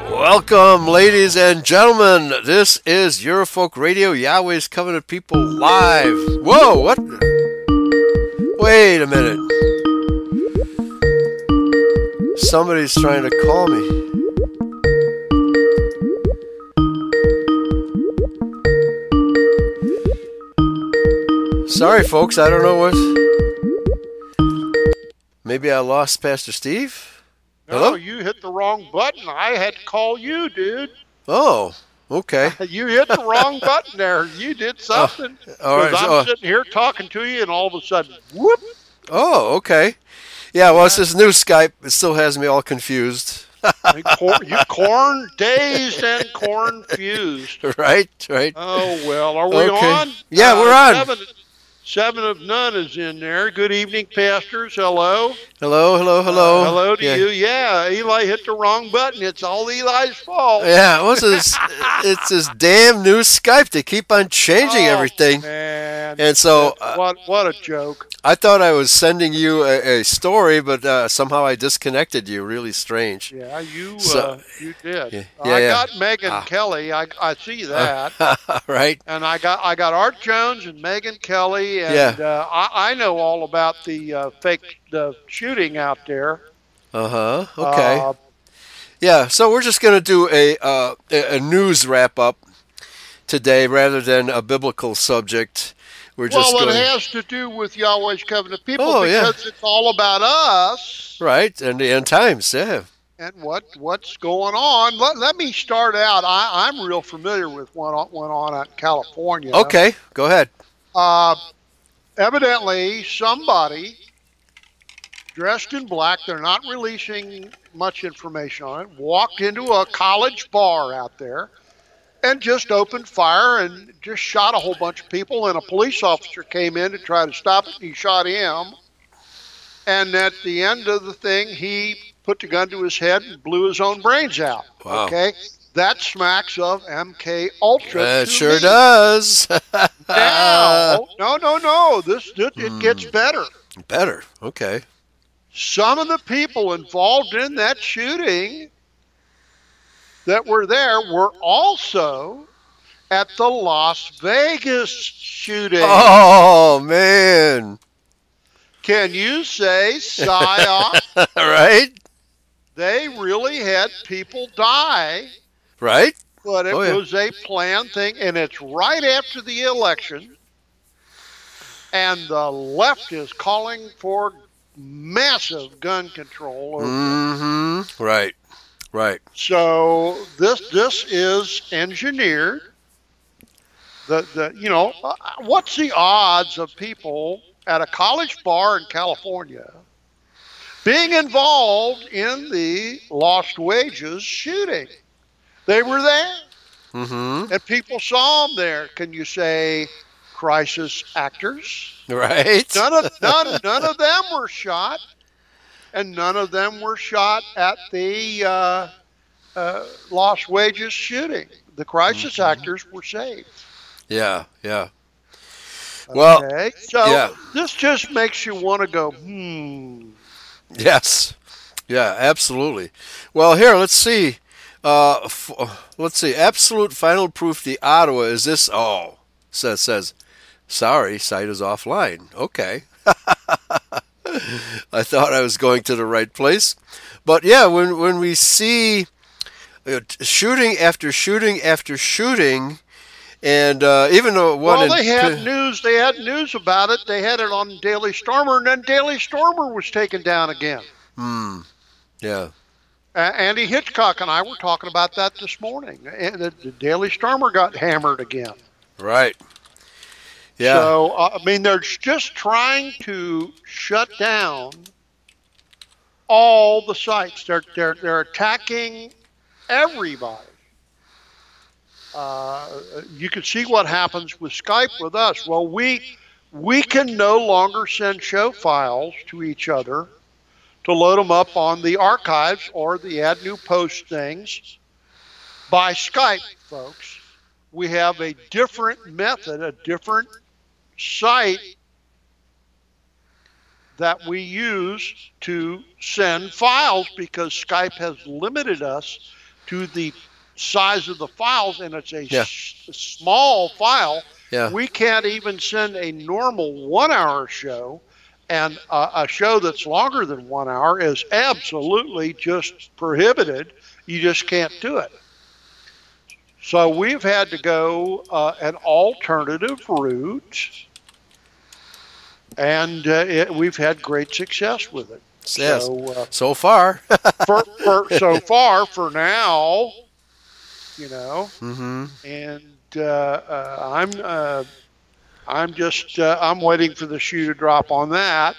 Welcome, ladies and gentlemen. This is Eurofolk Radio, Yahweh's Covenant People live. Whoa, what? Wait a minute. Somebody's trying to call me. Sorry, folks, I don't know what. Maybe I lost Pastor Steve? Hello? No, you hit the wrong button. I had to call you, dude. Oh, okay. You hit the wrong button there. You did something. All right. Because I'm sitting here talking to you, and all of a sudden, whoop. Oh, okay. Yeah, well, it's this new Skype. It still has me all confused. You corn dazed and corn fused. Right. Oh, well. Are we on? Yeah, we're on. Seven of None is in there. Good evening, pastors. Hello. Hello. Hello to you. Yeah, Eli hit the wrong button. It's all Eli's fault. Yeah, it's this damn new Skype. They keep on changing everything. Man. And so what a joke. I thought I was sending you a story, but somehow I disconnected you. Really strange. Yeah, you did. Yeah, I got Megan Kelly. I see that. Right. And I got Art Jones and Megan Kelly, and I know all about the shooting out there. Okay. Yeah. So we're just going to do a news wrap up today rather than a biblical subject. It has to do with Yahweh's Covenant People because it's all about us. Right, and the end times, yeah. And what's going on. Let me start out. I'm real familiar with what went on out in California. Okay, go ahead. Evidently, somebody dressed in black, they're not releasing much information on it, walked into a college bar out there and just opened fire and just shot a whole bunch of people, and a police officer came in to try to stop it, and he shot him. And at the end of the thing, he put the gun to his head and blew his own brains out. Wow. Okay? That smacks of MK Ultra. It sure does. Now, no. It gets better. Better, okay. Some of the people involved in that shooting that were there were also at the Las Vegas shooting. Oh, man. Can you say psyop? Right? They really had people die. Right? But it was a planned thing, and it's right after the election. And the left is calling for massive gun control. Mm-hmm. Right. So this is engineered. What's the odds of people at a college bar in California being involved in the Lost Wages shooting? They were there. Mm-hmm. And people saw them there. Can you say crisis actors? Right. None of them were shot. And none of them were shot at the Lost Wages shooting. The crisis actors were saved. Yeah. Okay. Well, this just makes you want to go, Yes. Yeah, absolutely. Well, here, let's see. Absolute Final Proof, the Ottawa, is this? Oh, says, sorry, site is offline. Okay. I thought I was going to the right place. But yeah, when we see shooting after shooting after shooting, and even though they had news about it. They had it on Daily Stormer, and then Daily Stormer was taken down again. Yeah. Andy Hitchcock and I were talking about that this morning. The Daily Stormer got hammered again. Right. Yeah. So, they're just trying to shut down all the sites. They're attacking everybody. You can see what happens with Skype with us. Well, we can no longer send show files to each other to load them up on the archives or the add new post things by Skype, folks. We have a different method, a different site that we use to send files because Skype has limited us to the size of the files, and it's a Yeah. small file. Yeah. We can't even send a normal 1 hour show, and a show that's longer than 1 hour is absolutely just prohibited. You just can't do it. So we've had to go an alternative route, and we've had great success with it. Yes. So So far. so far, for now, Mm-hmm. and I'm waiting for the shoe to drop on that.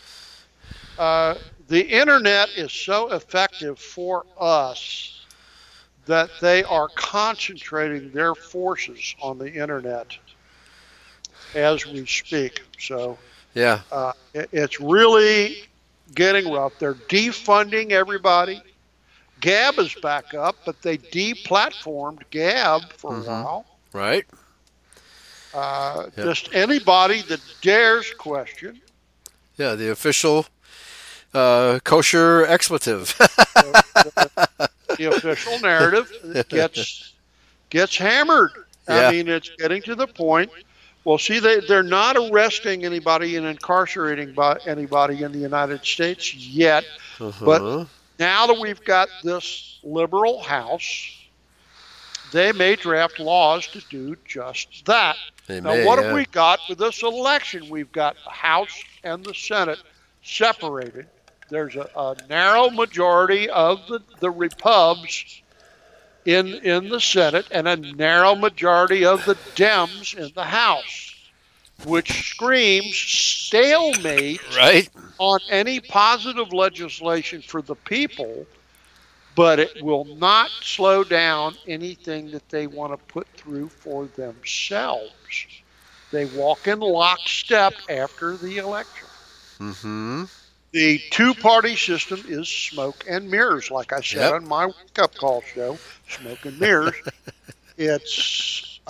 The internet is so effective for us that they are concentrating their forces on the internet as we speak. So Yeah. it's really getting rough. They're defunding everybody. Gab is back up, but they deplatformed Gab for a while. Right. Yep. Just anybody that dares question. Yeah, the official kosher expletive. The official narrative gets hammered. Yeah. I mean, it's getting to the point. Well, see, they're not arresting anybody and incarcerating anybody in the United States yet. But now that we've got this liberal House, they may draft laws to do just that. What have we got with this election? We've got the House and the Senate separated. There's a narrow majority of the Repubs in the Senate and a narrow majority of the Dems in the House, which screams stalemate on any positive legislation for the people, but it will not slow down anything that they want to put through for themselves. They walk in lockstep after the election. Mm-hmm. The two-party system is smoke and mirrors, like I said on my wake-up call show, smoke and mirrors. It's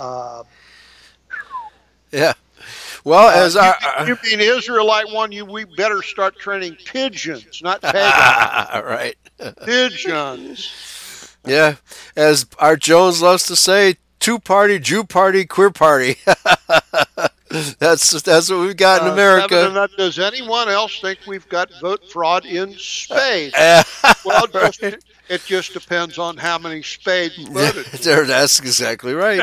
yeah. Well, as you mean Israelite one, we better start training pigeons, not pagans. Right. Pigeons. Yeah, as Art Jones loves to say, two-party, Jew party, queer party. That's what we've got in America. Does anyone else think we've got vote fraud in spades? Well, it just depends on how many spades voted. That's exactly right.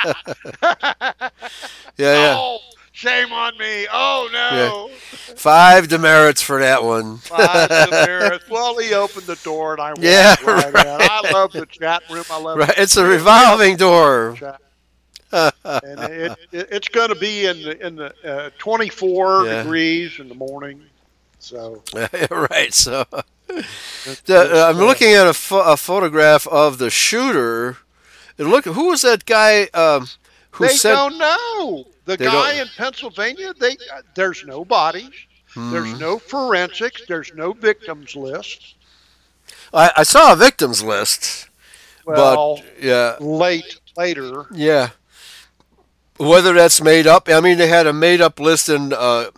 Yeah. Oh, shame on me. Oh, no. Yeah. 5 demerits for that one. 5 demerits. Well, he opened the door and I walked right in. I love the chat room. I love it. It's a revolving door. And it's going to be in the 24 degrees in the morning. So right. So I'm looking at a photograph of the shooter. And look, who was that guy? They don't know. The guy in Pennsylvania. There's no bodies. There's no forensics. There's no victims list. I saw a victims list. Well, but later. Yeah. Whether that's made up, I mean, they had a made-up list in the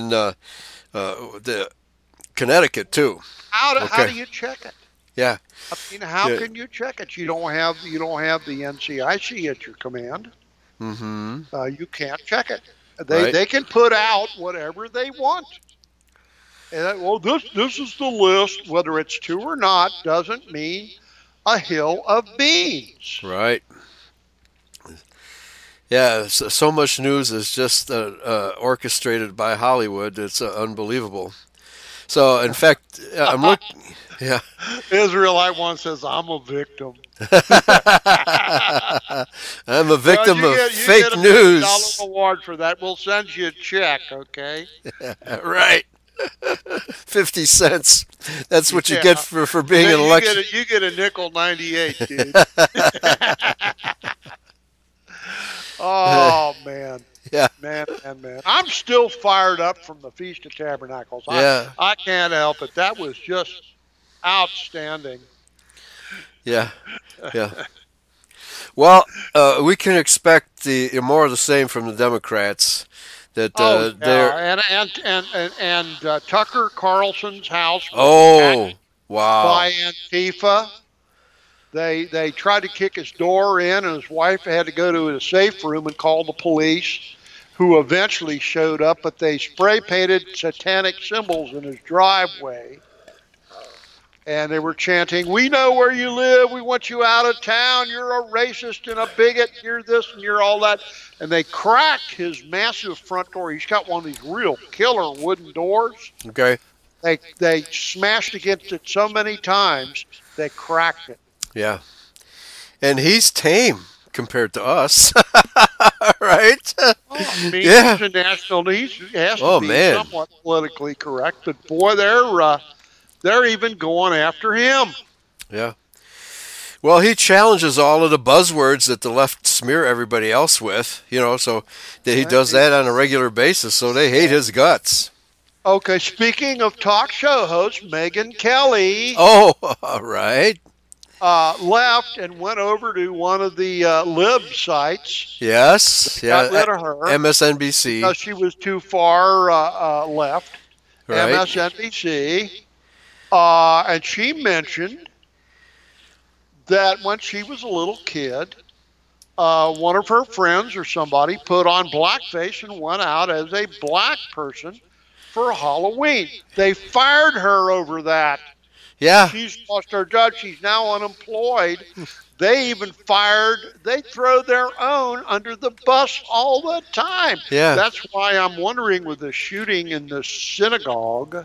Connecticut too. How do you check it? Yeah. I mean, how can you check it? You don't have the NCIC at your command. Mm-hmm. You can't check it. They can put out whatever they want. And this is the list. Whether it's true or not doesn't mean a hill of beans. Right. Yeah, so much news is just orchestrated by Hollywood. It's unbelievable. So, in fact, I'm looking. Yeah. Israelite one says, "I'm a victim." I'm a victim of fake news. $1 award for that. We'll send you a check, okay? Right. 50 cents. That's what you get for being an election. You get a nickel 98, dude. Oh, man. Yeah. Man. I'm still fired up from the Feast of Tabernacles. Yeah. I can't help it. That was just outstanding. Yeah. Well, we can expect more of the same from the Democrats. That and Tucker Carlson's house. Oh, wow! By Antifa. They tried to kick his door in, and his wife had to go to the safe room and call the police, who eventually showed up. But they spray painted satanic symbols in his driveway, and they were chanting, "We know where you live. We want you out of town. You're a racist and a bigot. You're this and you're all that." And they cracked his massive front door. He's got one of these real killer wooden doors. Okay. They smashed against it so many times they cracked it. Yeah. And he's tame compared to us. Right? Oh, I mean, Yeah. he's a national. He has to Oh, be man. somewhat politically correct. But boy, they're even going after him. Yeah. Well, he challenges all of the buzzwords that the left smear everybody else with, so that he does that on a regular basis, so they hate his guts. Okay, speaking of talk show host, Megyn Kelly Oh, all right. left and went over to one of the lib sites. Yes. Got rid of her MSNBC. because she was too far left. Right. MSNBC. And she mentioned that when she was a little kid, one of her friends or somebody put on blackface and went out as a black person for Halloween. They fired her over that. Yeah. She's lost her job. She's now unemployed. They even they throw their own under the bus all the time. Yeah. That's why I'm wondering with the shooting in the synagogue,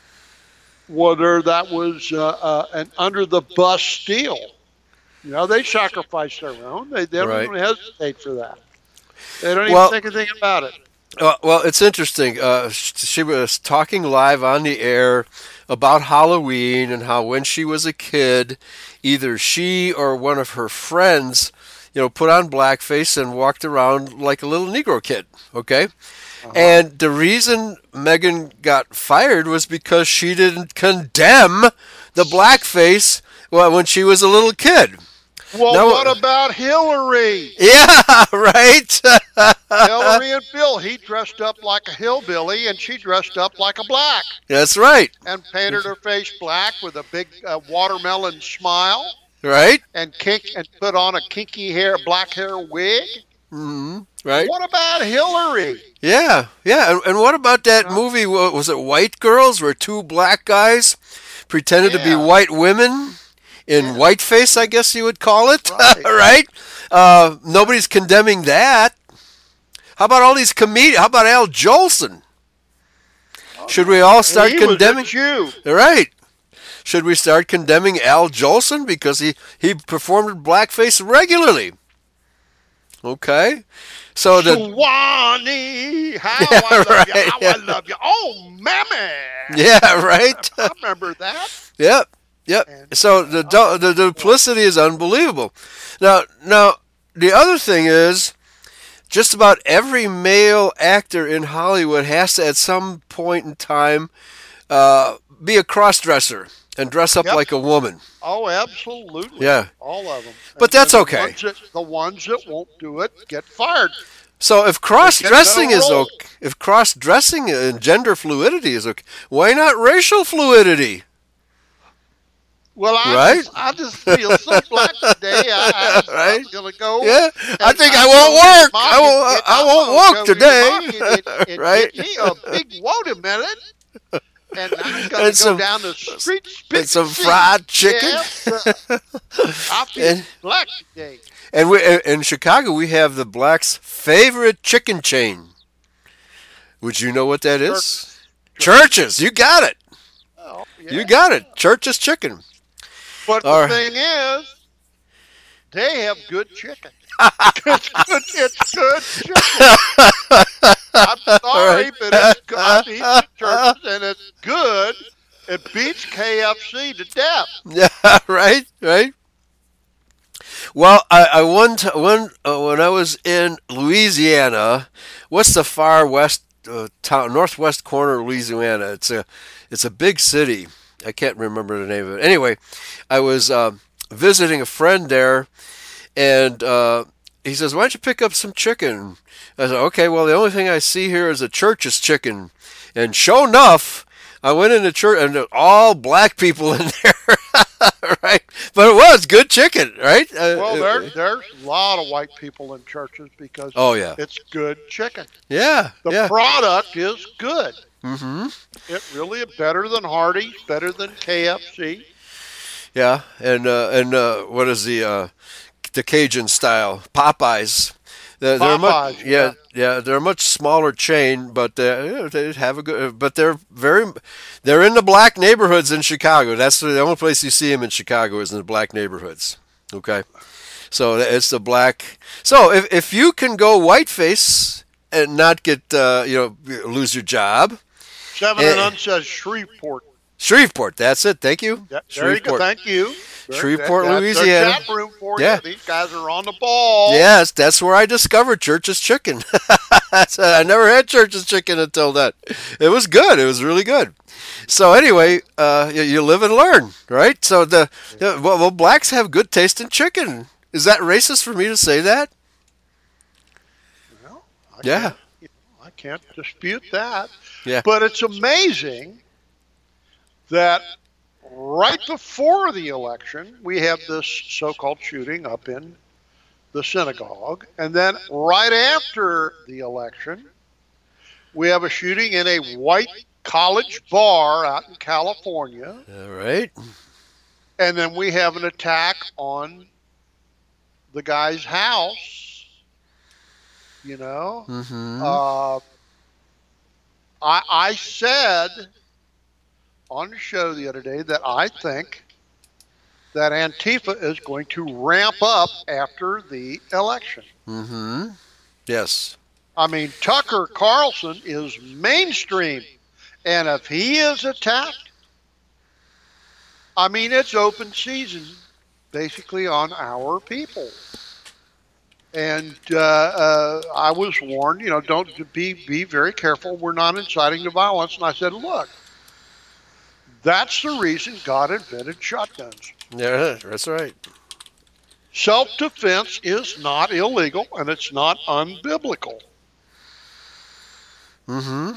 whether that was an under the bus steal. They sacrifice their own. They don't Right. even hesitate for that. They don't Well- even think anything about it. Well, it's interesting. She was talking live on the air about Halloween and how when she was a kid, either she or one of her friends, put on blackface and walked around like a little Negro kid. Okay? And the reason Megyn got fired was because she didn't condemn the blackface when she was a little kid. Well, Now- what about Hillary? Yeah, right? Hillary and Bill, he dressed up like a hillbilly and she dressed up like a black That's right. and painted her face black with a big watermelon smile Right? and put on a black hair wig. Right? What about Hillary? Yeah, yeah. And what about that movie? Was it White Girls, where two black guys pretended to be Yeah. white women in whiteface, I guess you would call it? Right. Right? Nobody's condemning that. How about all these comedians? How about Al Jolson? Should we all start He condemning? was a Jew. Right. Should we start condemning Al Jolson because he performed blackface regularly? Okay. So Suwannee, how Yeah, I love you, right, how yeah. I love you. Oh, mammy. yeah, right. I remember that. Yep, yep. And- So the duplicity is unbelievable. Now, the other thing is, just about every male actor in Hollywood has to, at some point in time, be a cross-dresser and dress up Yep. like a woman. Oh, absolutely. Yeah. All of them. But that's okay. The ones that won't do it get fired. So if cross-dressing is role. okay, if cross-dressing and gender fluidity is okay, why not racial fluidity? Well, Right? I just feel so black today. I'm Right? going to go. Yeah, I and think I'm I won't gonna work. I won't walk go to the today. market and Right? get me a big watermelon. And I'm going And to go some- down the street and some fried chicken. Yes, I feel And- black today. And in Chicago, we have the blacks' favorite chicken chain. Would you know what that is? Churches. You got it. Oh, yeah. You got it. Church's chicken. But All the right. thing is, they have good chicken. It's good chicken. I'm sorry, right. but it's good. I've eaten at churches, and it's good. It beats KFC to death. Yeah, right. Well, when I was in Louisiana, what's the far west town, northwest corner of Louisiana? It's a big city. I can't remember the name of it. Anyway, I was visiting a friend there, and he says, "Why don't you pick up some chicken?" I said, "Okay. Well, the only thing I see here is a Church's chicken," and sure enough, I went in the church, and there were all black people in there. right? But it was good chicken, right? Well, there's a lot of white people in churches because Oh yeah, it's good chicken. yeah, The yeah. product is good. Mm-hmm. It really is better than Hardee's, better than KFC. Yeah, and what is the Cajun style Popeyes? They're much, Popeyes, yeah, yeah. yeah. They're a much smaller chain, but they have a good. But they're in the black neighborhoods in Chicago. That's the only place you see them in Chicago is in the black neighborhoods. Okay, so it's the black. So if you can go whiteface and not get lose your job, Seven and eh, None says Shreveport. Shreveport. That's it. Thank you, There you go. Shreveport. Thank you. Shreveport, That's Louisiana. their chat room for Yeah. you. These guys are on the ball. Yes, that's where I discovered Church's Chicken. I never had Church's Chicken until that. It was good. It was really good. So anyway, you live and learn, right? So well, blacks have good taste in chicken. Is that racist for me to say that? Well, Yeah, I can't dispute that. yeah. But it's amazing that right before the election, we have this so-called shooting up in the synagogue. And then right after the election, we have a shooting in a white college bar out in California. All right. And then we have an attack on the guy's house, you know. Mm-hmm. I said on the show the other day that I think that Antifa is going to ramp up after the election. Mm-hmm. Yes. I mean, Tucker Carlson is mainstream, and if he is attacked, I mean, it's open season basically on our people. And I was warned, don't be very careful. We're not inciting to violence. And I said, look, that's the reason God invented shotguns. Yeah, that's right. Self-defense is not illegal, and it's not unbiblical. Mm-hmm.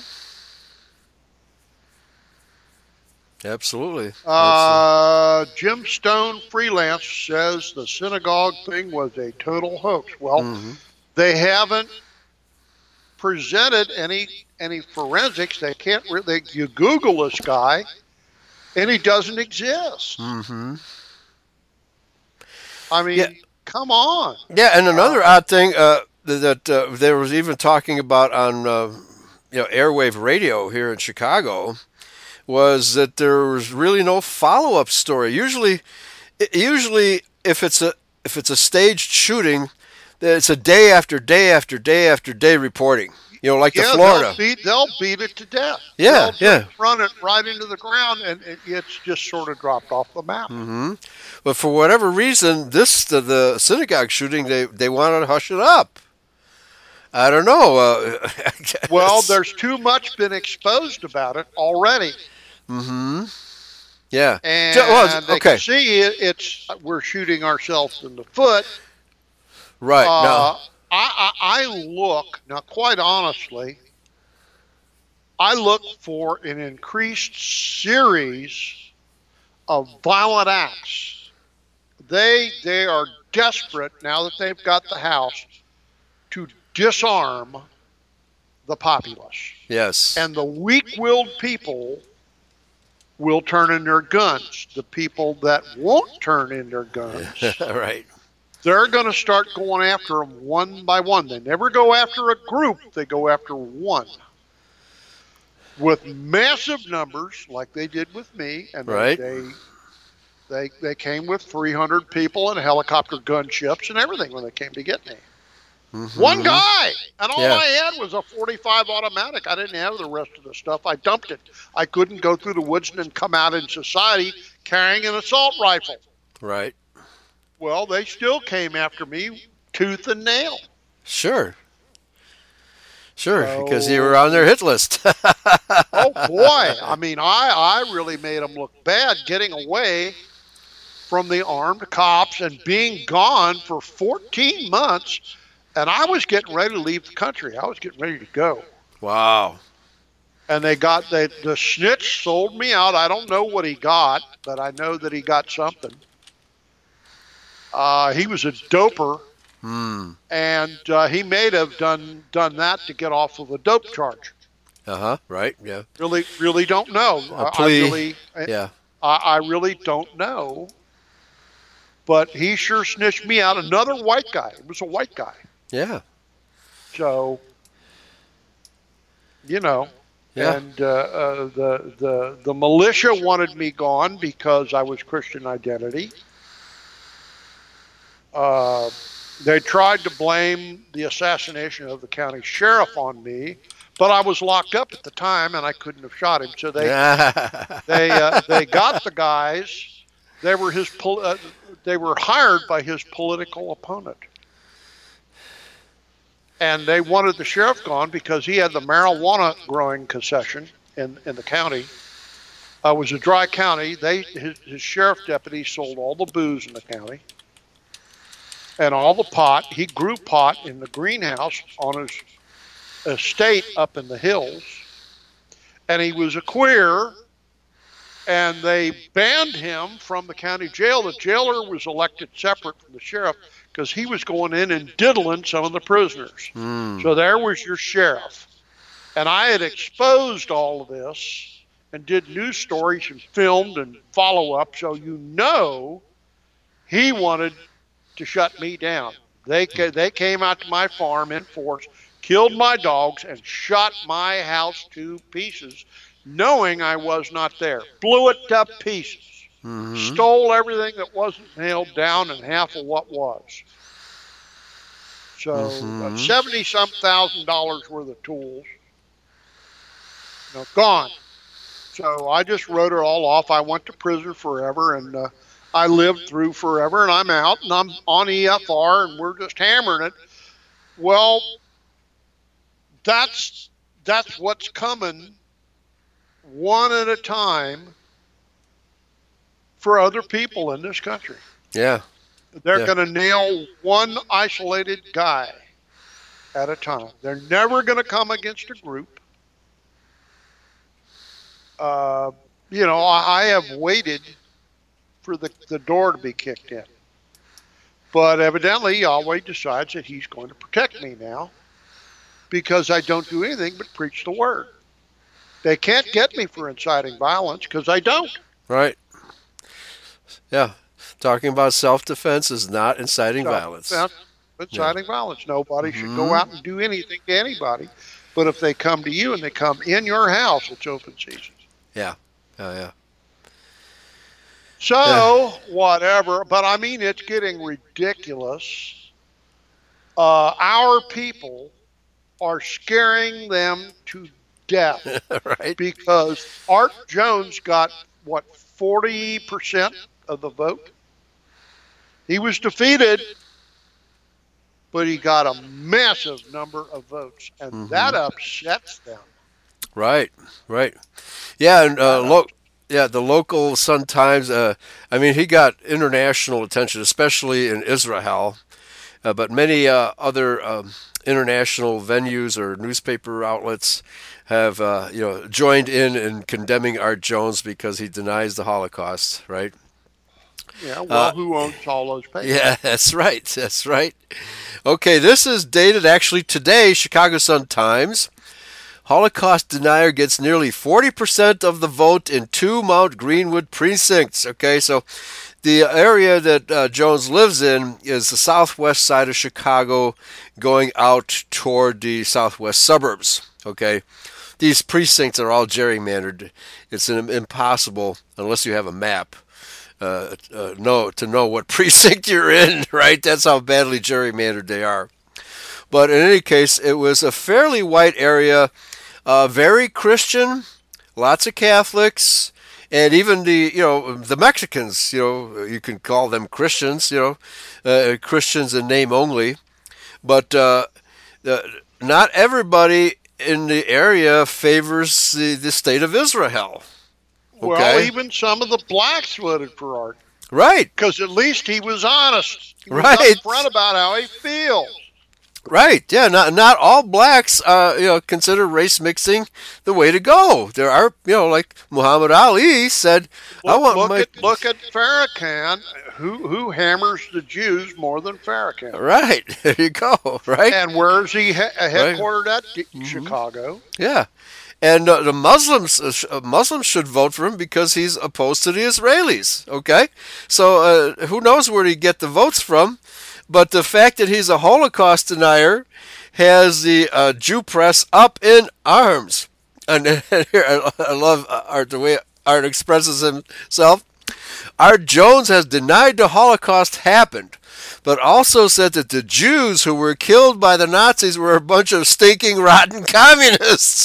Absolutely. Jim Stone Freelance says the synagogue thing was a total hoax. Well, Mm-hmm. they haven't presented any forensics. They can't really. You Google this guy, and he doesn't exist. Mm-hmm. I mean, Yeah. come on. Yeah, and another odd thing that there was even talking about on airwave radio here in Chicago was that there was really no follow-up story. Usually, if it's a staged shooting, it's a day after day after day after day reporting. Like the Florida. They'll beat it to death. Yeah, They'll yeah. just run it right into the ground, and it's just sort of dropped off the map. Mm-hmm. But for whatever reason, the synagogue shooting, they wanted to hush it up. I don't know. Well, there's too much been exposed about it already. Mm-hmm. Yeah. And they okay. can see we're shooting ourselves in the foot. Right. No. I look, now quite honestly, I look for an increased series of violent acts. They are desperate now that they've got the House to disarm the populace. Yes. And the weak-willed people will turn in their guns. The people that won't turn in their guns, right. they're going to start going after them one by one. They never go after a group. They go after one. With massive numbers, like they did with me. And right. they came with 300 people and helicopter gunships and everything when they came to get me. Mm-hmm. One guy, and all I had was a 45 automatic. I didn't have the rest of the stuff. I dumped it. I couldn't go through the woods and then come out in society carrying an assault rifle. Right. Well, they still came after me tooth and nail. Sure. Because you were on their hit list. Oh, boy. I mean, I really made them look bad getting away from the armed cops and being gone for 14 months. And I was getting ready to leave the country. I was getting ready to go. Wow. And the snitch sold me out. I don't know what he got, but I know that he got something. He was a doper, and he may have done that to get off of a dope charge. Right. Yeah. Really don't know. A plea. Yeah. I really don't know. But he sure snitched me out. Another white guy. It was a white guy. Yeah. So, Yeah. and the militia wanted me gone because I was Christian identity. They tried to blame the assassination of the county sheriff on me, but I was locked up at the time and I couldn't have shot him. So they got the guys. They were they were hired by his political opponent, and they wanted the sheriff gone because he had the marijuana growing concession in the county. It was a dry county. His sheriff deputy sold all the booze in the county and all the pot. He grew pot in the greenhouse on his estate up in the hills, and he was a queer, and they banned him from the county jail. The jailer was elected separate from the sheriff because he was going in and diddling some of the prisoners. So there was your sheriff. And I had exposed all of this and did news stories and filmed and follow-up, so he wanted to shut me down. They came out to my farm in force, killed my dogs, and shot my house to pieces, knowing I was not there. Blew it to pieces. Stole everything that wasn't nailed down and half of what was. So $70-some thousand worth of tools, gone. So I just wrote it all off. I went to prison forever, and I lived through forever, and I'm out, and I'm on EFR, and we're just hammering it. Well, that's what's coming one at a time for other people in this country. Yeah. They're going to nail one isolated guy at a time. They're never going to come against a group. I have waited for the door to be kicked in. But evidently Yahweh decides that he's going to protect me now because I don't do anything but preach the word. They can't get me for inciting violence because I don't. Right. Yeah. Talking about self-defense is not inciting violence. Inciting violence. Nobody should go out and do anything to anybody. But if they come to you and they come in your house, it's open season. Yeah. Yeah. So, whatever. But I mean, it's getting ridiculous. Our people are scaring them to death. Right. Because Art Jones got, 40% of the vote? He was defeated, but he got a massive number of votes, and that upsets them. Right. Yeah, and the local Sun-Times, he got international attention, especially in Israel, but many other international venues or newspaper outlets have joined in condemning Art Jones because he denies the Holocaust, right? Yeah, well, who owns all those papers? Yeah, that's right. Okay, this is dated actually today, Chicago Sun-Times. Holocaust denier gets nearly 40% of the vote in 2 Mount Greenwood precincts. Okay, so the area that Jones lives in is the southwest side of Chicago going out toward the southwest suburbs. Okay, these precincts are all gerrymandered. It's impossible, unless you have a map, to know what precinct you're in, right? That's how badly gerrymandered they are. But in any case, it was a fairly white area, very Christian, lots of Catholics, and even the Mexicans, you can call them Christians, Christians in name only. But not everybody in the area favors the state of Israel. Okay? Well, even some of the blacks voted for Art. Right. Because at least he was honest. He was right. upfront about how he feels. Right. Yeah. Not all blacks, consider race mixing the way to go. There are, like Muhammad Ali said, I want my Look at Farrakhan, who hammers the Jews more than Farrakhan. right. There you go. Right. And where is he Right. headquartered at? Chicago. Yeah. And the Muslims should vote for him because he's opposed to the Israelis. Okay. So who knows where he get the votes from? But the fact that he's a Holocaust denier has the Jew press up in arms. And here, I love Art, the way Art expresses himself. Art Jones has denied the Holocaust happened, but also said that the Jews who were killed by the Nazis were a bunch of stinking, rotten communists,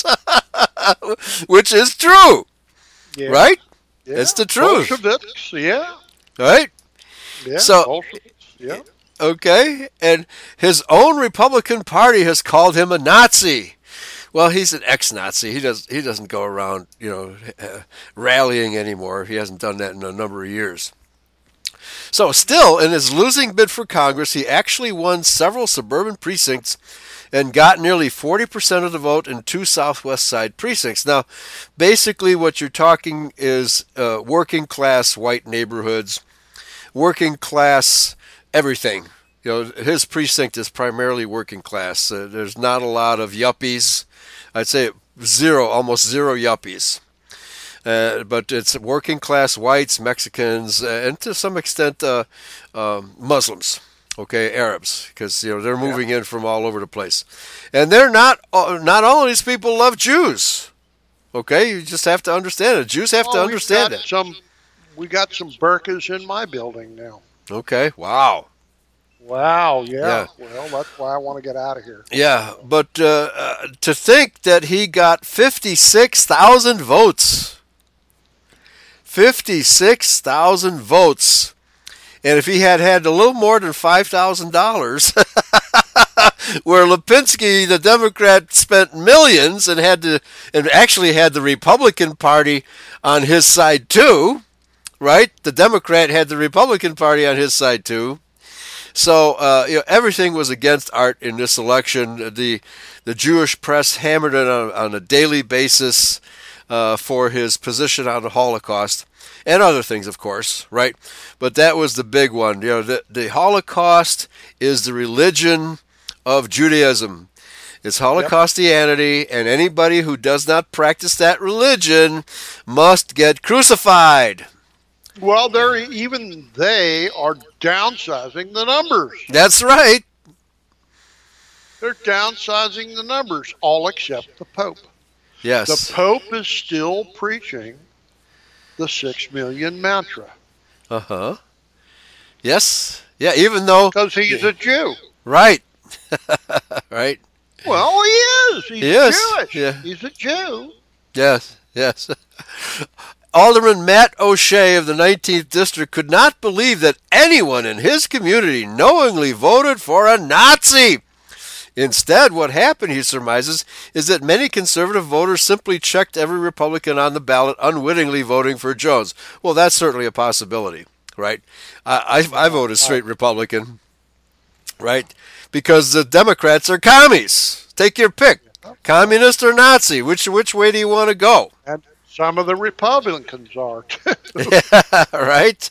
which is true, Yeah. right? Yeah. It's the truth, Bolsheviks. Yeah. right? Yeah. So, Bolsheviks. Yeah. okay, and his own Republican Party has called him a Nazi. Well, he's an ex-Nazi. He doesn't go around, rallying anymore. He hasn't done that in a number of years. So, still, in his losing bid for Congress, he actually won several suburban precincts and got nearly 40% of the vote in two Southwest Side precincts. Now, basically, what you're talking is working class white neighborhoods, working class everything. His precinct is primarily working class. There's not a lot of yuppies. I'd say almost zero yuppies. But it's working class whites, Mexicans, and to some extent Muslims, okay, Arabs, because they're moving in from all over the place, and they're not all of these people love Jews. Okay, you just have to understand it. Jews have to understand it. We got some burqas in my building now. Okay, wow. Wow, yeah. Well, that's why I want to get out of here. Yeah, but to think that he got 56,000 votes. 56,000 votes. And if he had a little more than $5,000, where Lipinski, the Democrat, spent millions and actually had the Republican Party on his side too, right? The Democrat had the Republican Party on his side too. So everything was against Art in this election. The Jewish press hammered it on a daily basis for his position on the Holocaust and other things, of course, right? But that was the big one. The Holocaust is the religion of Judaism. It's Holocaustianity, and anybody who does not practice that religion must get crucified. Well, they are downsizing the numbers. That's right. They're downsizing the numbers, all except the Pope. Yes. The Pope is still preaching the 6 million mantra. Uh-huh. Yes. Yeah, even though... Because he's a Jew. Right. Right. Well, he is. He's Jewish. Yeah. He's a Jew. Yes. Alderman Matt O'Shea of the 19th District could not believe that anyone in his community knowingly voted for a Nazi. Instead, what happened, he surmises, is that many conservative voters simply checked every Republican on the ballot, unwittingly voting for Jones. Well, that's certainly a possibility, right? I voted straight Republican, right? Because the Democrats are commies. Take your pick, communist or Nazi. Which way do you want to go? And some of the Republicans are too. Yeah, right?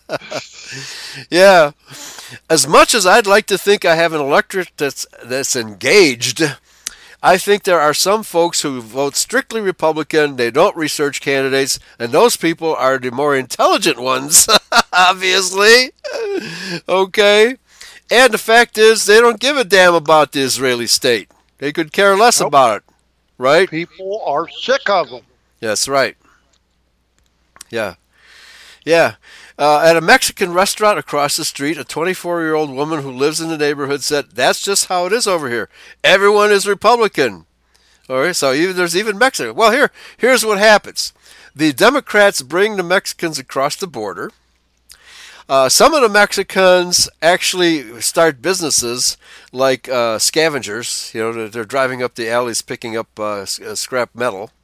Yeah. As much as I'd like to think I have an electorate that's engaged, I think there are some folks who vote strictly Republican. They don't research candidates, and those people are the more intelligent ones, obviously. Okay? And the fact is, they don't give a damn about the Israeli state. They could care less about it, right? People are sick of them. That's right. Yeah. At a Mexican restaurant across the street, a 24-year-old woman who lives in the neighborhood said, "That's just how it is over here. Everyone is Republican." All right, so there's even Mexican. Well, here's what happens. The Democrats bring the Mexicans across the border. Some of the Mexicans actually start businesses like scavengers. They're driving up the alleys picking up scrap metal.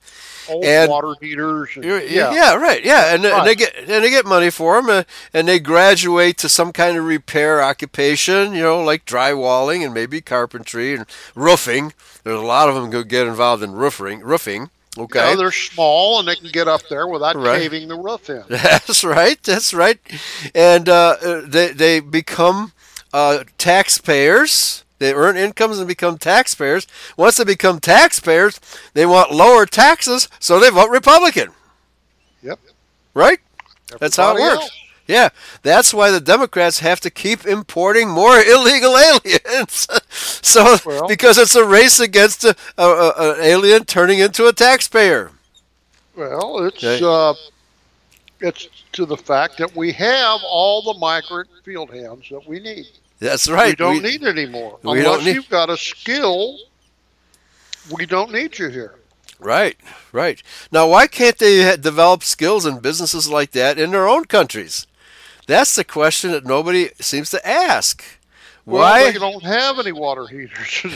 Old and water heaters. And, yeah, right, yeah, and Right. they get money for them, and they graduate to some kind of repair occupation, like drywalling and maybe carpentry and roofing. There's a lot of them who get involved in roofing. Okay, They're small and they can get up there without right. caving the roof in. That's right. That's right. And they become taxpayers. They earn incomes and become taxpayers. Once they become taxpayers, they want lower taxes, so they vote Republican. Yep. Right? That's how it Everybody works. else. Yeah, that's why the Democrats have to keep importing more illegal aliens. So, Well, because it's a race against an alien turning into a taxpayer. well, Okay. it's to the fact that we have all the migrant field hands that we need. That's We right. don't need anymore. we don't Unless need. you've got a skill, we don't need you here. Right, right. Now, why can't they develop skills and businesses like that in their own countries? That's the question that nobody seems to ask. Well, Why? they don't have any water heaters.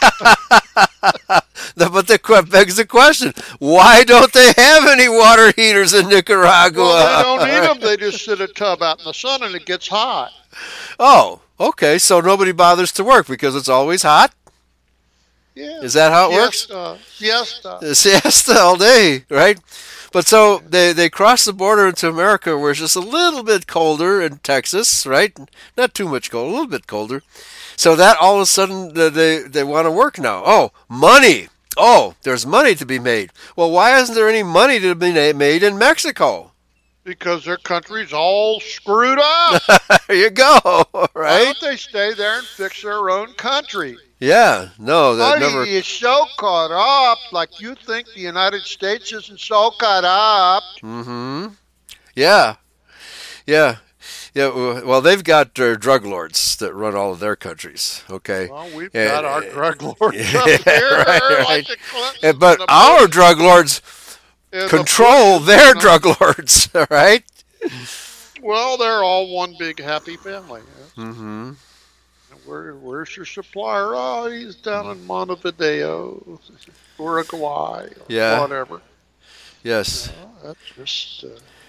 But that begs the question: why don't they have any water heaters in Nicaragua? Well, they don't need them. They just sit a tub out in the sun and it gets hot. Oh, okay. So nobody bothers to work because it's always hot. Yeah. Is that how it works? Siesta. Siesta all day, right? But so they cross the border into America where it's just a little bit colder in Texas, right? Not too much cold, a little bit colder. So that all of a sudden they want to work now. Oh, money. Oh, there's money to be made. Well, why isn't there any money to be made in Mexico? Because their country's all screwed up. There you go, Why right? don't they stay there and fix their own country? Yeah, no, that Buddy never. is so caught up, like you think the United States isn't so caught up. Mm-hmm. Yeah, yeah, yeah. Well, they've got drug lords that run all of their countries. Okay. Well, we've Yeah, got our drug lords yeah, up here, right, like right. the Clintons But and the our Bushes drug lords and the control Bushes, their drug lords, all right? Well, they're all one big happy family. Yeah. Mm-hmm. Where's your supplier? Oh, he's down in Montevideo, Uruguay, or Yeah. whatever. Yes. That's just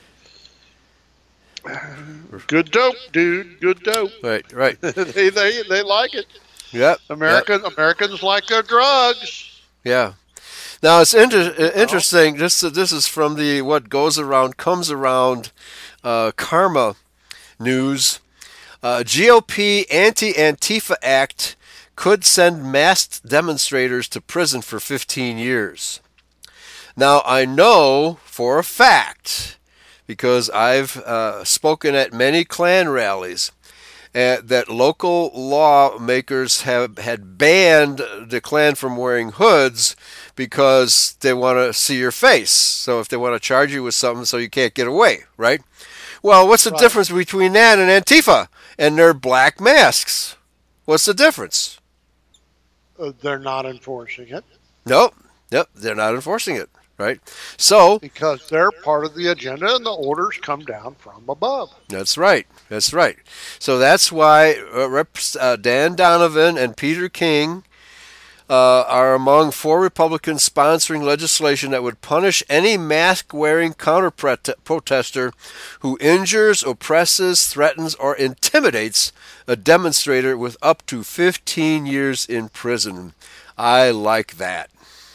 good dope, dude. Good dope. Right. Right. they like it. Yep. Americans like their drugs. Yeah. Now it's interesting. This is from the what goes around comes around karma news. GOP anti-Antifa act could send masked demonstrators to prison for 15 years. Now I know for a fact, because I've spoken at many Klan rallies, that local lawmakers had banned the Klan from wearing hoods because they want to see your face. So if they want to charge you with something so you can't get away, right? Well, what's the Right. difference between that and Antifa and their black masks? What's the difference? They're not enforcing it Nope, they're not enforcing it, right? So because they're part of the agenda and the orders come down from above. that's right. That's right. So that's why Dan Donovan and Peter King are among 4 Republicans sponsoring legislation that would punish any mask-wearing counter-protester who injures, oppresses, threatens, or intimidates a demonstrator with up to 15 years in prison. I like that.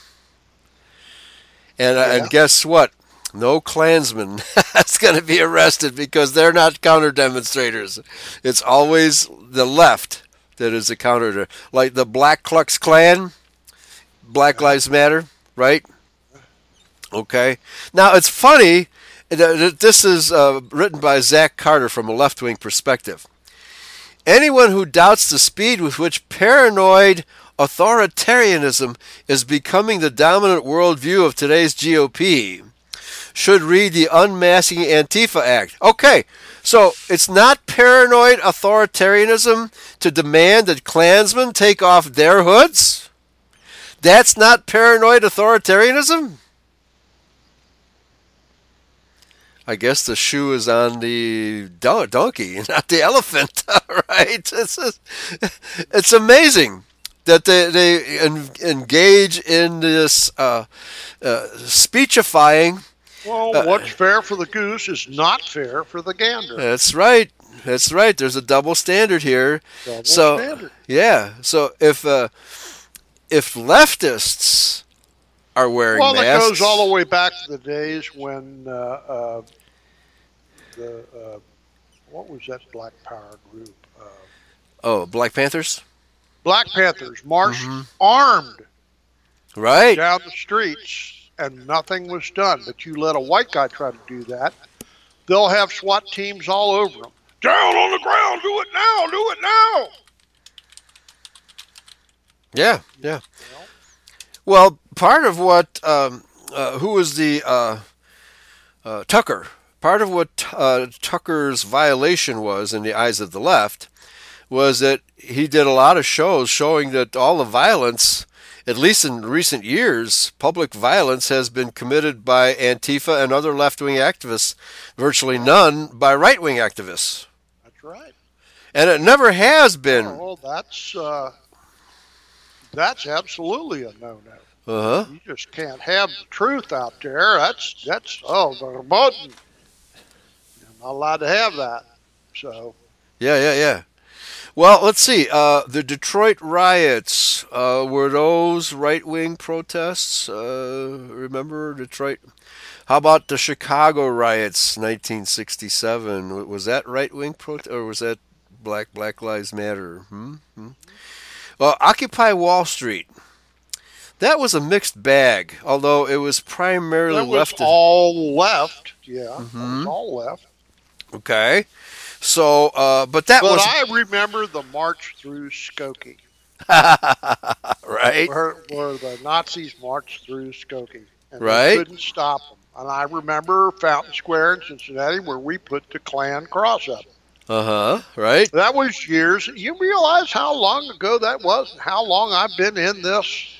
And guess what? No Klansman is going to be arrested because they're not counter-demonstrators. It's always the left that is a counter, like the Black Klux Klan, Black Lives Matter, right? Okay. Now it's funny that this is written by Zach Carter from a left-wing perspective. Anyone who doubts the speed with which paranoid authoritarianism is becoming the dominant worldview of today's GOP should read the Unmasking Antifa Act. Okay, so it's not paranoid authoritarianism to demand that Klansmen take off their hoods? That's not paranoid authoritarianism? I guess the shoe is on the donkey, not the elephant, right? It's amazing. that they engage in this speechifying. Well, what's fair for the goose is not fair for the gander. That's right. That's right. There's a double standard here. Double So standard. yeah. So if leftists are wearing Well, it masks, goes all the way back to the days when what was that Black Power group? oh, Black Panthers, Black Panthers marched armed right? down the streets, and nothing was done. But you let a white guy try to do that, they'll have SWAT teams all over them. Down on the ground, do it now, do it now. Yeah, yeah. Well, part of what who was the Tucker? Part of what Tucker's violation was in the eyes of the left was that he did a lot of shows showing that all the violence, at least in recent years, public violence has been committed by Antifa and other left-wing activists, virtually none by right-wing activists. That's right. And it never has been. Well, that's absolutely a no-no. Uh-huh. You just can't have the truth out there. That's the button. You're not allowed to have that. So Yeah. Well, let's see. The Detroit riots, were those right-wing protests? Remember Detroit? How about the Chicago riots, 1967? Was that right-wing protest, or was that Black Lives Matter? Well, Occupy Wall Street. That was a mixed bag, although it was primarily that was left. all left. Yeah, that was all left. Okay. So, but that was I remember the march through Skokie, right. where the Nazis marched through Skokie, and Right. they couldn't stop them. And I remember Fountain Square in Cincinnati, where we put the Klan cross up. Right. That was years. You realize how long ago that was, and how long I've been in this?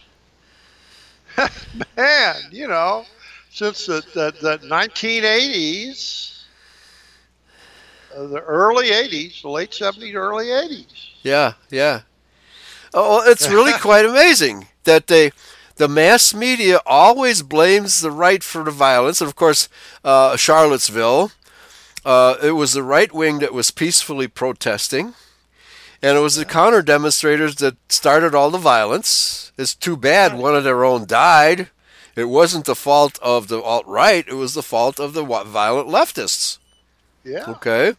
Man, since the 1980s, the early 80s, the late 70s, early 80s. Yeah. Oh, it's really quite amazing that the mass media always blames the right for the violence. And of course, Charlottesville, it was the right wing that was peacefully protesting. And it was the counter demonstrators that started all the violence. It's too bad one of their own died. It wasn't the fault of the alt-right. It was the fault of the violent leftists. Yeah. Okay.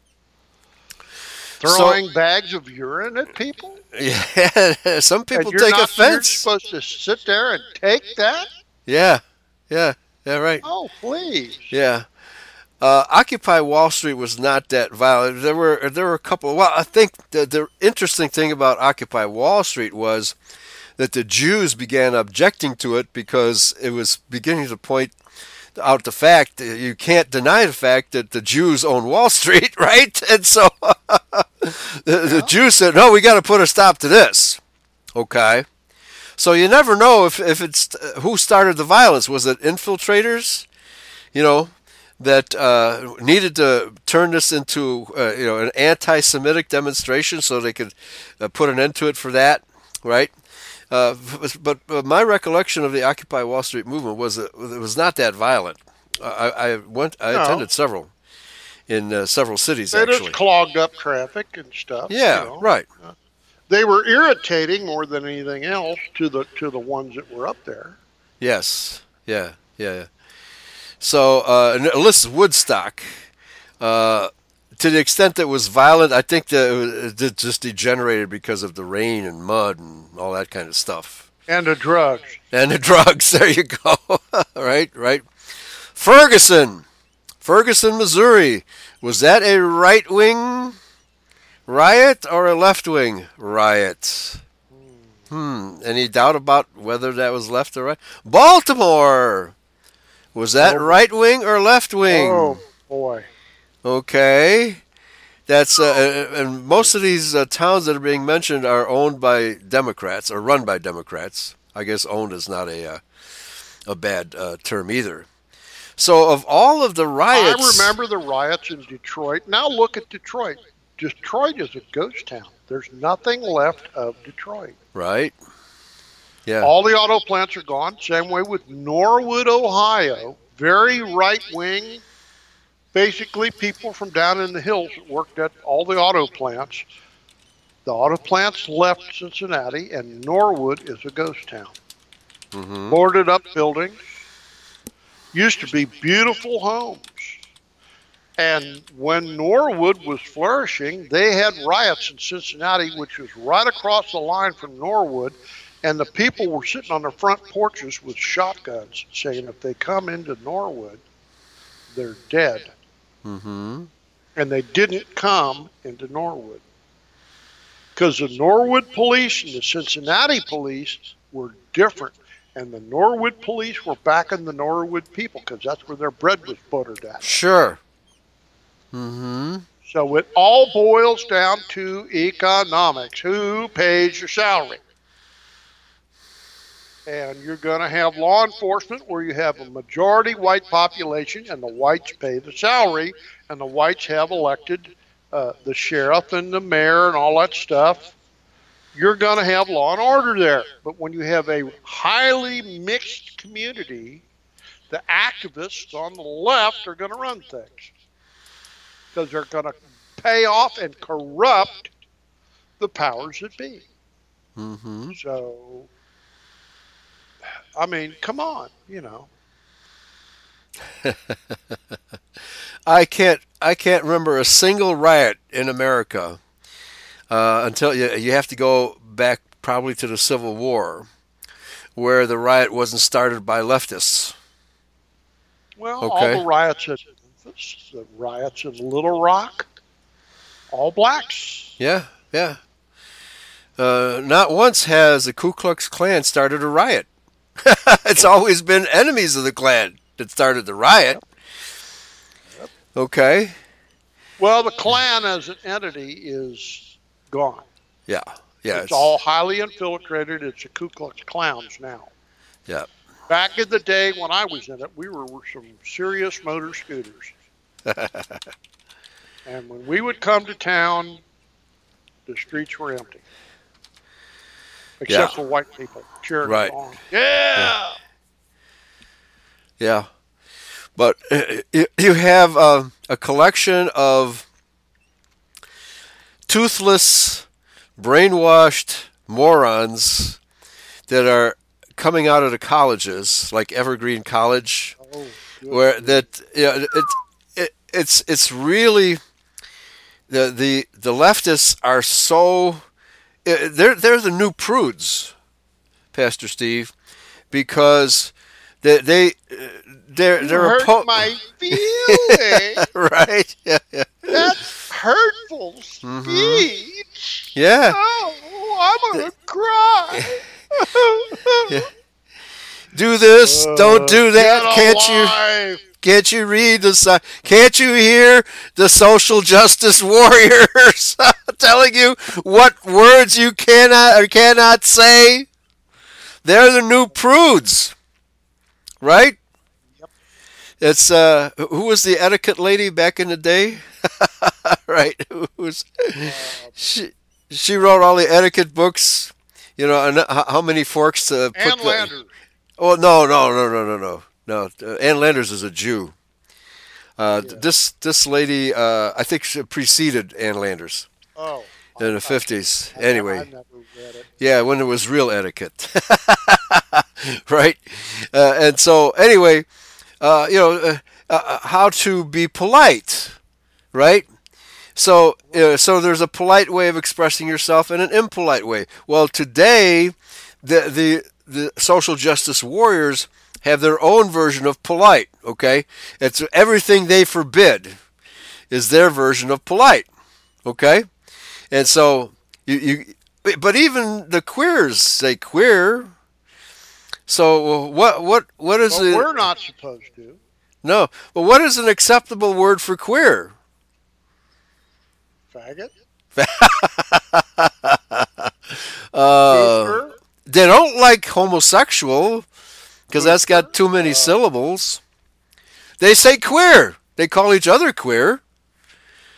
Throwing bags of urine at people? Yeah. Some people And take you're offense. supposed to sit there and take that? Yeah, right. Oh, please. Yeah. Occupy Wall Street was not that violent. There were a couple. Well, I think the interesting thing about Occupy Wall Street was that the Jews began objecting to it because it was beginning to point out the fact that you can't deny the fact that the Jews own Wall Street, right? And so the Jews said, "No, we got to put a stop to this." Okay. So you never know if it's who started the violence. Was it infiltrators? That needed to turn this into an anti-Semitic demonstration so they could put an end to it for that, right? But my recollection of the Occupy Wall Street movement was that it was not that violent. I attended several in several cities They actually. just clogged up traffic and stuff. Yeah, right. They were irritating more than anything else to the ones that were up there. Yes, yeah. So, Alyssa Woodstock, to the extent that it was violent, I think that it just degenerated because of the rain and mud and all that kind of stuff. And the drugs. And the drugs, there you go. Right. Ferguson, Missouri. Was that a right-wing riot or a left-wing riot? Any doubt about whether that was left or right? Baltimore. Was that right wing or left wing? Oh, boy. Okay. That's and most of these towns that are being mentioned are owned by Democrats or run by Democrats. I guess owned is not a bad term either. So of all of the riots, I remember the riots in Detroit. Now look at Detroit. Detroit is a ghost town. There's nothing left of Detroit. Right. Yeah. All the auto plants are gone. Same way with Norwood, Ohio. Very right wing. Basically, people from down in the hills that worked at all the auto plants. The auto plants left Cincinnati, and Norwood is a ghost town. Mm-hmm. Boarded up buildings. Used to be beautiful homes. And when Norwood was flourishing, they had riots in Cincinnati, which was right across the line from Norwood. And the people were sitting on their front porches with shotguns saying if they come into Norwood, they're dead. Mm-hmm. And they didn't come into Norwood. Because the Norwood police and the Cincinnati police were different. And the Norwood police were backing the Norwood people because that's where their bread was buttered at. Sure. Mm-hmm. So it all boils down to economics. Who pays your salary? And you're going to have law enforcement where you have a majority white population and the whites pay the salary and the whites have elected the sheriff and the mayor and all that stuff. You're going to have law and order there. But when you have a highly mixed community, the activists on the left are going to run things because they're going to pay off and corrupt the powers that be. Mm-hmm. So, I mean, come on, I can't remember a single riot in America until you have to go back probably to the Civil War, where the riot wasn't started by leftists. Well, okay. All the riots at Memphis, the riots in Little Rock, all blacks. Yeah. Not once has the Ku Klux Klan started a riot. It's always been enemies of the Klan that started the riot. Yep. Okay. Well, the Klan as an entity is gone. Yeah. It's all highly infiltrated. It's the Ku Klux Klans now. Yeah. Back in the day when I was in it, we were some serious motor scooters. And when we would come to town, the streets were empty. Except for white people cheering along. Yeah. But you have a collection of toothless, brainwashed morons that are coming out of the colleges, like Evergreen College, where that it's really the leftists are so they're the new prudes, Pastor Steve, because they're hurt my feelings. Right? Yeah. That's hurtful speech. Yeah. Oh, I'm gonna cry. Yeah. Do this, don't do that. Can't you read the? Can't you hear the social justice warriors telling you what words you cannot or cannot say? They're the new prudes, right? Yep. It's who was the etiquette lady back in the day? Right? She wrote all the etiquette books. And how many forks to put? Ann Landers. Oh no. Ann Landers is a Jew. This lady, I think she preceded Ann Landers. Oh. In the 50s. Anyway. I never read it. Yeah, when it was real etiquette. Right? And so, anyway, how to be polite, right? So there's a polite way of expressing yourself and an impolite way. Well, today, the social justice warriors have their own version of polite, okay? It's everything they forbid is their version of polite, okay? And so but even the queers say queer. So what is it? We're not supposed to. No. Well, what is an acceptable word for queer? Faggot. They don't like homosexual because that's got too many syllables. They say queer. They call each other queer.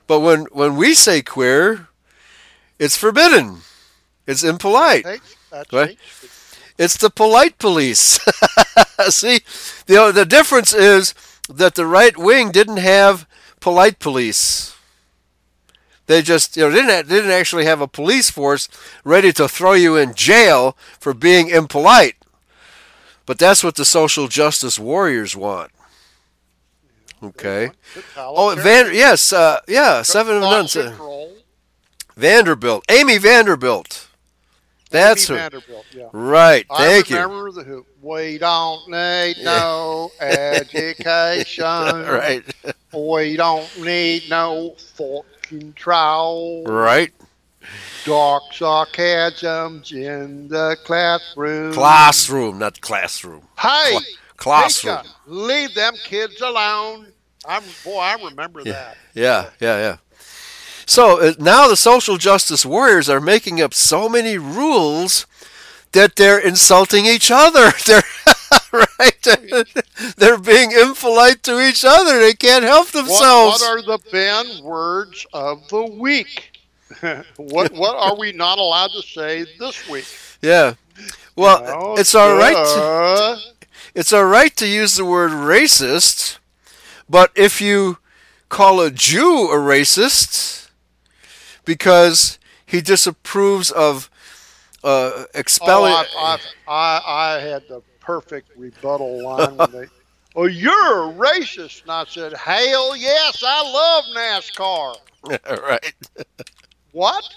But when we say queer, it's forbidden. It's impolite. That's Right? hate speech. It's the polite police. See, the difference is that the right wing didn't have polite police. They just didn't actually have a police force ready to throw you in jail for being impolite. But that's what the social justice warriors want. Okay. Oh, yes, 7 of none. Vanderbilt, Amy Vanderbilt. That's her. Vanderbilt, yeah. Right. Thank you. I remember the hoop. We don't need no education. Right. We don't need no fucking trial. Right. Dark sarcasms in the classroom. Classroom, not classroom. Hey, Classroom. teacher, leave them kids alone. I remember that. Yeah. So now the social justice warriors are making up so many rules that they're insulting each other. They're right. They're being impolite to each other. They can't help themselves. What are the banned words of the week? What are we not allowed to say this week? Yeah. Well, it's all right. It's all right to use the word racist, but if you call a Jew a racist because he disapproves of expelling. I had the perfect rebuttal line when they, "Oh, you're a racist," and I said, "Hell yes, I love NASCAR." Right. What?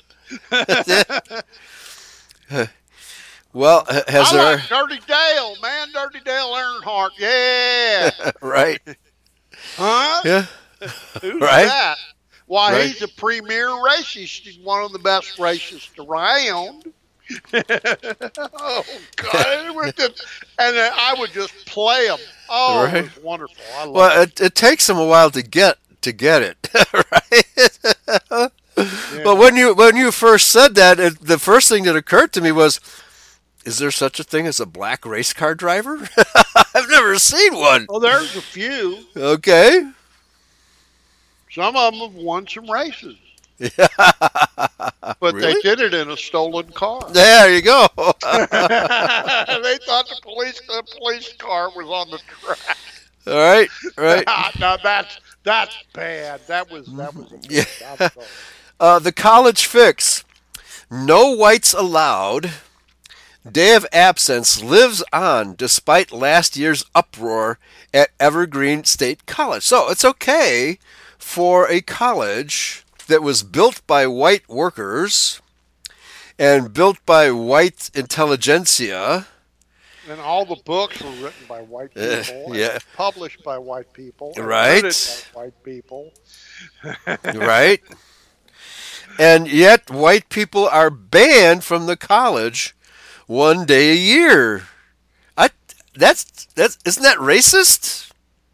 Well, has I there? like Dirty Dale, man. Dirty Dale Earnhardt. Yeah. Right. Huh? Yeah. Who's Right. that? Why, Right. he's a premier racist. He's one of the best racists around. Oh, God. It was just, and then I would just play them. Oh, Right. it was wonderful. I love Well, it takes them a while to get it, right? Yeah. But when you first said that, the first thing that occurred to me was, is there such a thing as a black race car driver? I've never seen one. Well, there's a few. Okay. Some of them have won some races, But but Really? they did it in a stolen car. there you go. They thought the police car was on the track. All right. Right. Now that's bad. That was Yeah. I'm sorry. The college fix. No whites allowed. Day of absence lives on despite last year's uproar at Evergreen State College. So it's okay for a college that was built by white workers and built by white intelligentsia. And all the books were written by white people, yeah. and published by white people, and Right. edited by white people. Right? And yet white people are banned from the college one day a year. That's isn't that racist?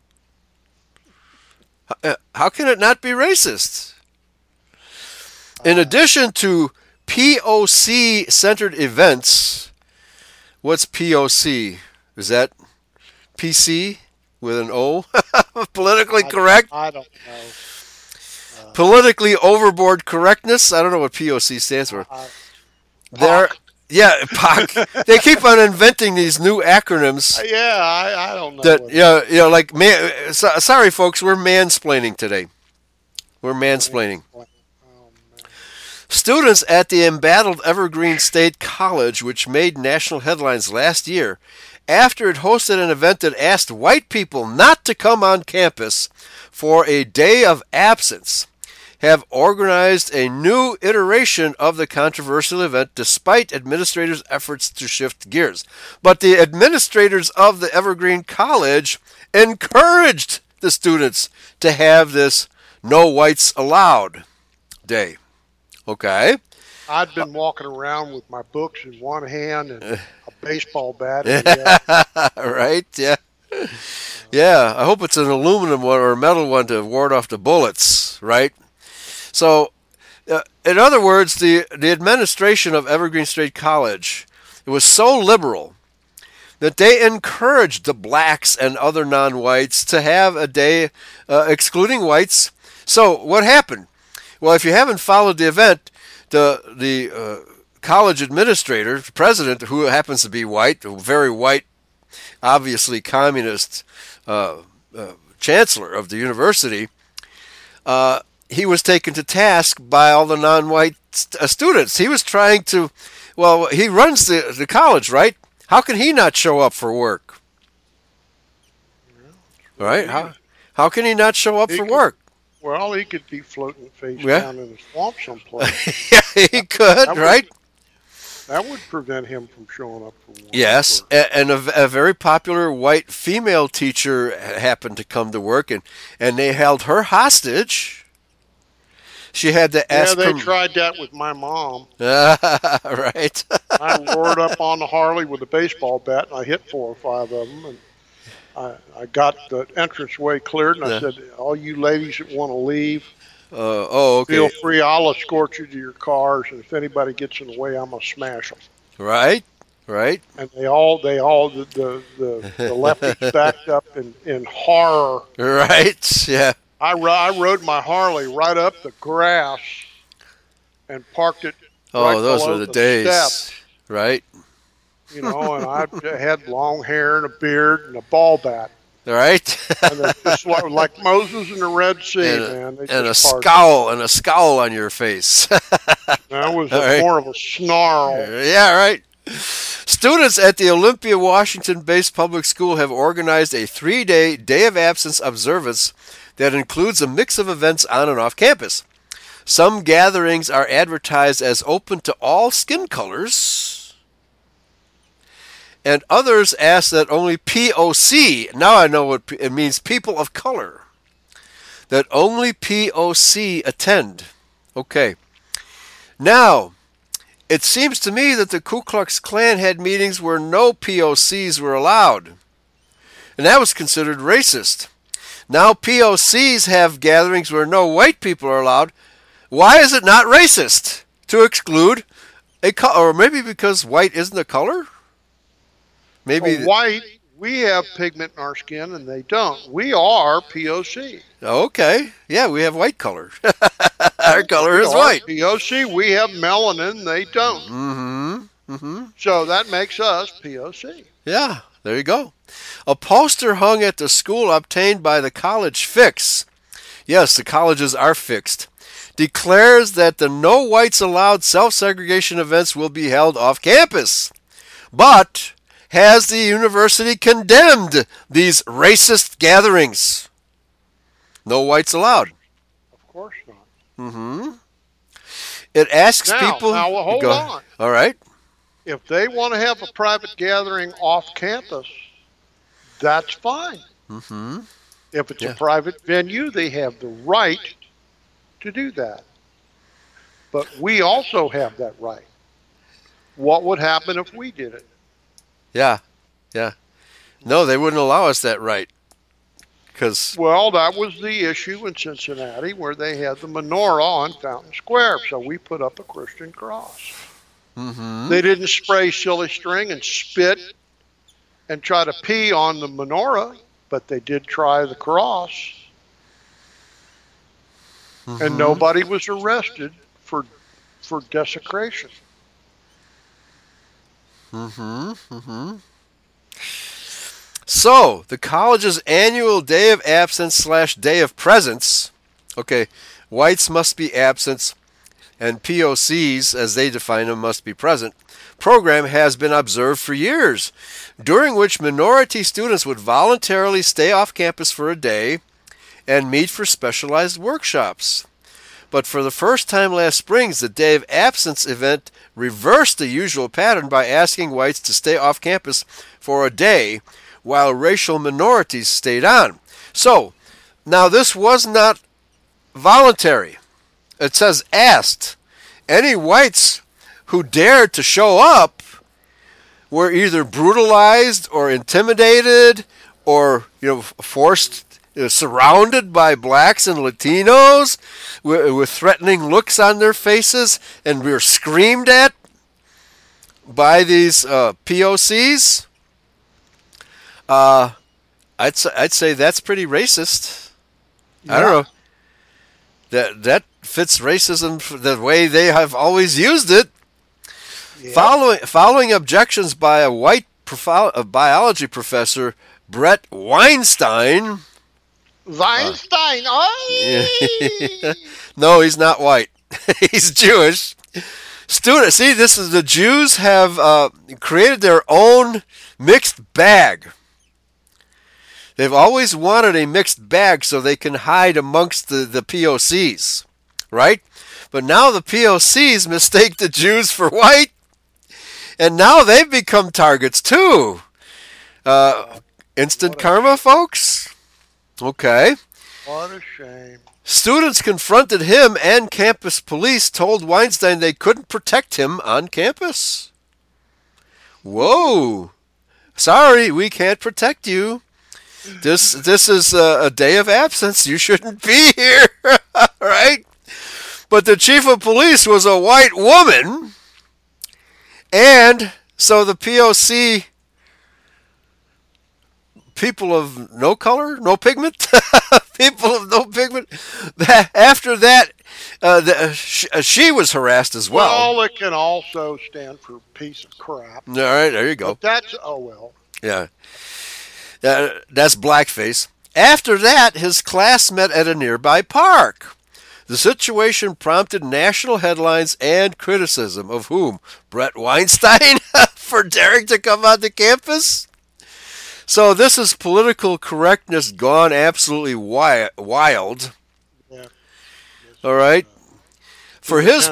How can it not be racist? In addition to POC centered events, what's POC? Is that PC with an O? Politically correct? I don't know. Politically overboard correctness? I don't know what POC stands for. They're POC. They keep on inventing these new acronyms Yeah, I don't know. that like sorry folks, we're mansplaining today. We're mansplaining. Oh, man. Students at the embattled Evergreen State College, which made national headlines last year after it hosted an event that asked white people not to come on campus for a day of absence, have organized a new iteration of the controversial event despite administrators' efforts to shift gears. But the administrators of the Evergreen College encouraged the students to have this no whites allowed day. Okay. I'd been walking around with my books in one hand and a baseball bat in the other. Right? Yeah. Yeah. I hope it's an aluminum one or a metal one to ward off the bullets, right? So, in other words, the administration of Evergreen State College, it was so liberal that they encouraged the blacks and other non-whites to have a day excluding whites. So what happened? Well, if you haven't followed the event, the college administrator, the president, who happens to be white, a very white, obviously communist chancellor of the university, he was taken to task by all the non-white students. He was trying to, well, he runs the college, right? How can he not show up for work? Right? How can he not show up for work? Well, he could be floating face down in the swamp someplace. Yeah, he could, right? That would prevent him from showing up for work. Yes, and a very popular white female teacher happened to come to work, and they held her hostage. She had to ask. Yeah, they tried that with my mom. Right. I roared up on the Harley with a baseball bat, and I hit 4 or 5 of them, and I got the entranceway cleared, and I said, all you ladies that want to leave, okay. Feel free, I'll escort you to your cars, and if anybody gets in the way, I'm going to smash them. Right. And the lefties backed up in horror. Right, yeah. I rode my Harley right up the grass and parked it right those were the days. Steps. Right. You know, and I had long hair and a beard and a ball bat. Right. And they're just like Moses in the Red Sea, man. And a scowl on your face. That was more of a snarl. Yeah, right. Students at the Olympia, Washington-based public school have organized a 3-day Day of Absence observance that includes a mix of events on and off campus. Some gatherings are advertised as open to all skin colors, and others ask that only POC, now I know what it means, people of color, that only POC attend. Okay. Now, it seems to me that the Ku Klux Klan had meetings where no POCs were allowed, and that was considered racist. Now POCs have gatherings where no white people are allowed. Why is it not racist to exclude a color? Or maybe because white isn't a color? Maybe white, we have pigment in our skin and they don't. We are POC. Okay. Yeah, we have white color. Our color is white. POC, we have melanin, they don't. Mm-hmm. So that makes us POC. Yeah, there you go. A poster hung at the school obtained by the College Fix, yes, the colleges are fixed, declares that the no whites allowed self-segregation events will be held off campus. But has the university condemned these racist gatherings? No whites allowed. Of course not. Mm-hmm. It asks people... Now, hold on. All right. If they want to have a private gathering off campus, that's fine. Mm-hmm. If it's a private venue, they have the right to do that. But we also have that right. What would happen if we did it? Yeah. No, they wouldn't allow us that right. Well, that was the issue in Cincinnati where they had the menorah on Fountain Square, so we put up a Christian cross. Mm-hmm. They didn't spray silly string and spit and try to pee on the menorah, but they did try the cross. Mm-hmm. And nobody was arrested for desecration. Mm-hmm. So, the college's annual Day of Absence / Day of Presence, okay, whites must be absent and POCs, as they define them, must be present, program has been observed for years, during which minority students would voluntarily stay off campus for a day and meet for specialized workshops. But for the first time last spring, the Day of Absence event reversed the usual pattern by asking whites to stay off campus for a day while racial minorities stayed on. So, now this was not voluntary. It says asked. Any whites who dared to show up were either brutalized or intimidated or forced, surrounded by blacks and Latinos with threatening looks on their faces, and we were screamed at by these POCs. I'd say that's pretty racist. Yeah. I don't know. fits racism the way they have always used it. Yep. Following objections by a white biology professor, Brett Weinstein. Weinstein. Oi! No, he's not white. He's Jewish. See, this is the Jews have created their own mixed bag. They've always wanted a mixed bag so they can hide amongst the POCs, right? But now the POCs mistake the Jews for white, and now they've become targets too. Instant karma, folks? Okay. What a shame. Students confronted him, and campus police told Weinstein they couldn't protect him on campus. Whoa. Sorry, we can't protect you. This is a day of absence. You shouldn't be here, right? But the chief of police was a white woman, and so the POC, people of no color, no pigment, people of no pigment. After that, she was harassed as well. Well, it can also stand for piece of crap. All right, there you go. But that's, oh well. Yeah. That's blackface. After that, his class met at a nearby park. The situation prompted national headlines and criticism of whom? Brett Weinstein for daring to come onto campus? So this is political correctness gone absolutely wild. Yeah. All right. For his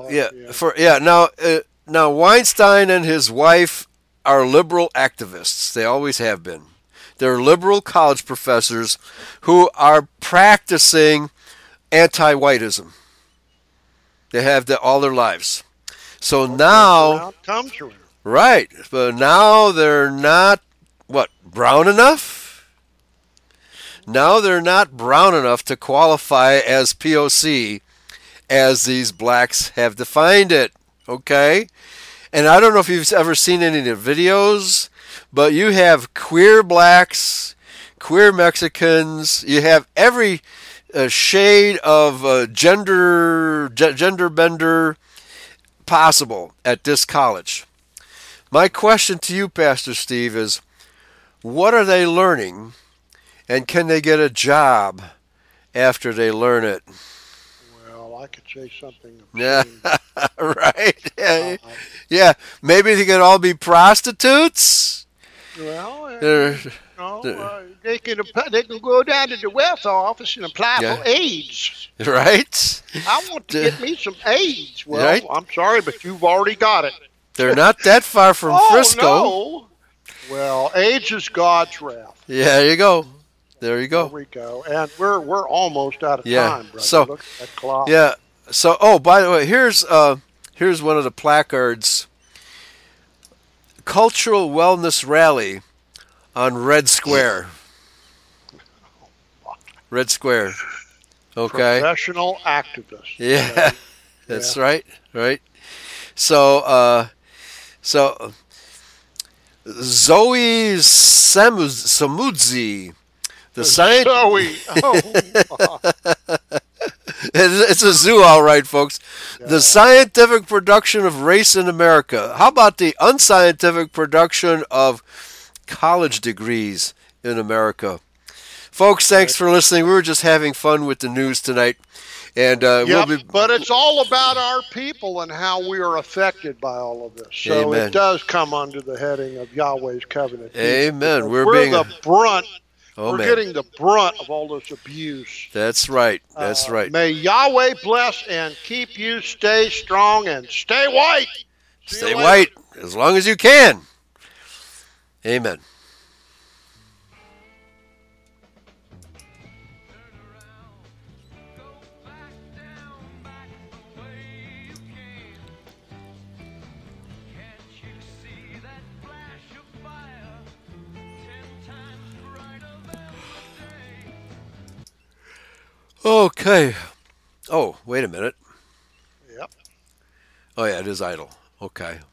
now Weinstein and his wife are liberal activists. They always have been. They're liberal college professors who are practicing anti-whiteism. They have that all their lives. So now, right? But now they're not brown enough. Now they're not brown enough to qualify as POC, as these blacks have defined it. Okay, and I don't know if you've ever seen any of the videos, but you have queer blacks, queer Mexicans. You have every shade of gender bender possible at this college. My question to you, Pastor Steve, is what are they learning, and can they get a job after they learn it? Well, I could say something. Yeah, right. Yeah, maybe they could all be prostitutes. Well, they can go down to the welfare office and apply for AIDS. Right. I want to get me some AIDS. Well, right? I'm sorry, but you've already got it. They're not that far from Frisco. No. Well, AIDS is God's wrath. Yeah, there you go. There you go. There we go. And we're almost out of time, brother. So, look at that clock. Yeah. So, by the way, here's one of the placards. Cultural Wellness Rally on Red Square. Red Square. Okay. Professional activist. Yeah. That's right. Right. So Zoe Samudzi, the science. Zoe. It's a zoo, all right, folks. Yeah. The scientific production of race in America. How about the unscientific production of college degrees in America? Folks, thanks for listening. We were just having fun with the news tonight. And but it's all about our people and how we are affected by all of this. So Amen. It does come under the heading of Yahweh's covenant. Amen. We're the brunt. We're getting the brunt of all this abuse. That's right. That's right. May Yahweh bless and keep you. Stay strong and stay white. Stay white as long as you can. Amen. Okay. Oh, wait a minute. Yep. Oh, yeah, it is idle. Okay.